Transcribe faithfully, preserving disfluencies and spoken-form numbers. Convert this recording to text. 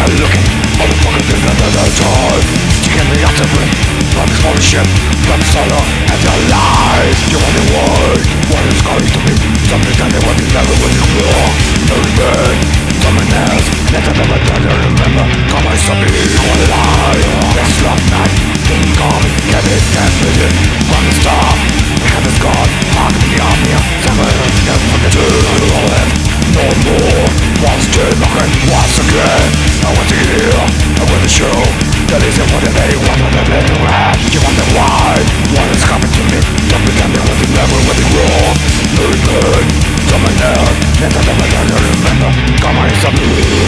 looking, motherfuckers in another time. Taking me out to bring from this ownership, from the sorrow and your lies. You wonder why, what is going to be something that they want to never will explore. No revenge, someone else, let them never try to remember. Come on, stop me, one lie. This love night, King Kong, get it, ten million from the star. The heaven's gone, heart in the army, seven, never forget to roll it. No more, once to knocking, once again. I want to hear, I want to show that is what they want to live around. You wonder why, what is coming to me? Don't pretend there was never with the wrong. No return, someone else, let them never remember. Come on, it's up to you.